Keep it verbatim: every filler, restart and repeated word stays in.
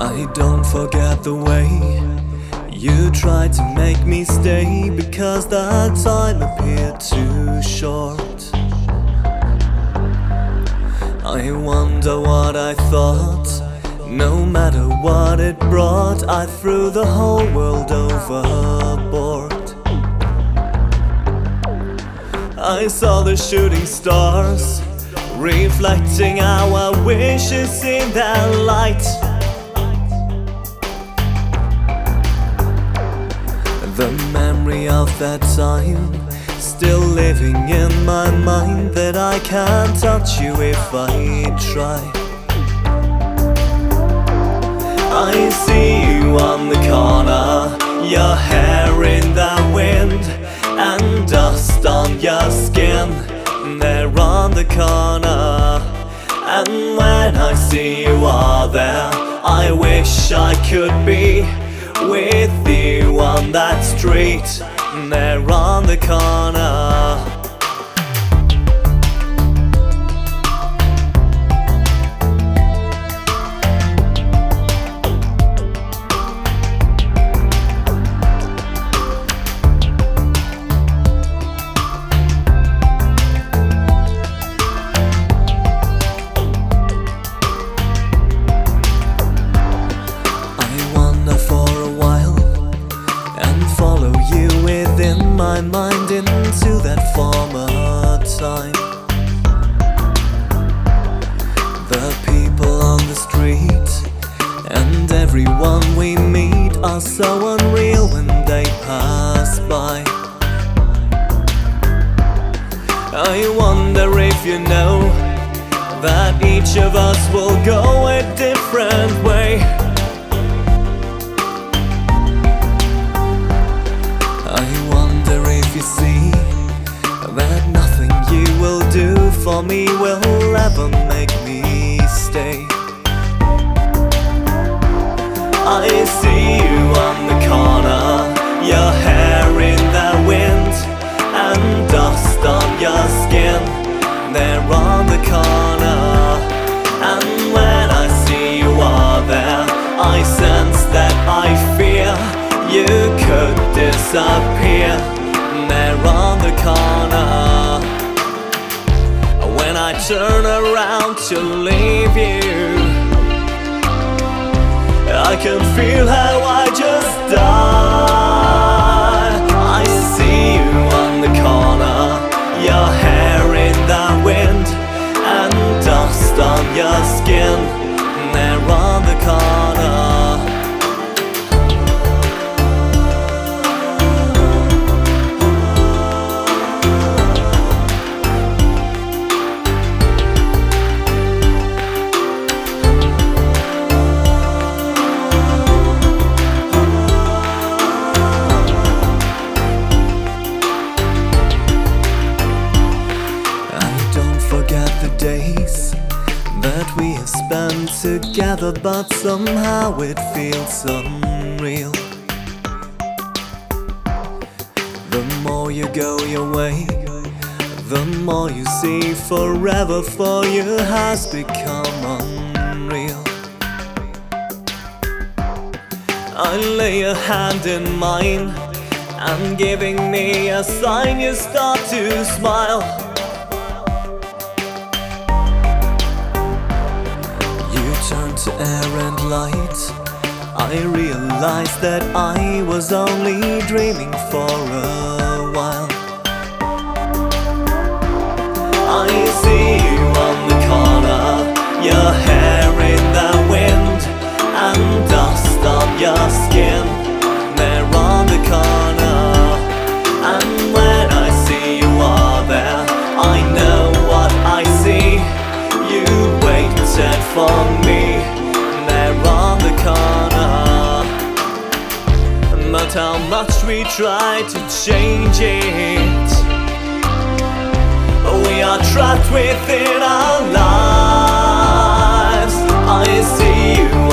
I don't forget the way you tried to make me stay, because that time appeared too short. I wonder what I thought. No matter what it brought, I threw the whole world overboard. I saw the shooting stars reflecting our wishes in their light. The memory of that time still living in my mind, that I can't touch you if I try. I see you on the corner, your hair in the wind, and dust on your skin there on the corner. And when I see you are there, I wish I could be with you on that street there on the corner. My mind into that former time. The people on the street and everyone we meet are so unreal when they pass by. I wonder if you know that each of us will go a different way. You see that nothing you will do for me will ever make me stay. I see you on the corner, your hair in the wind, and dust on your skin there on the corner. And when I see you are there, I sense that I fear you could disappear there on the corner. When I turn around to leave you, I can feel how I just die. I see you on the corner, your hair in the wind, and dust on your skin there on the corner. Days that we have spent together, but somehow it feels unreal. The more you go your way, the more you see forever for you has become unreal. I lay a hand in mine, and giving me a sign, you start to smile. Turn to air and light. I realized that I was only dreaming for a while. I see you on the corner, your hair in the wind, and dust on your skin there on the corner. And when I see you are there, I know what I see. You waited for me there on the corner. But how much we try to change it, we are trapped within our lives. I see you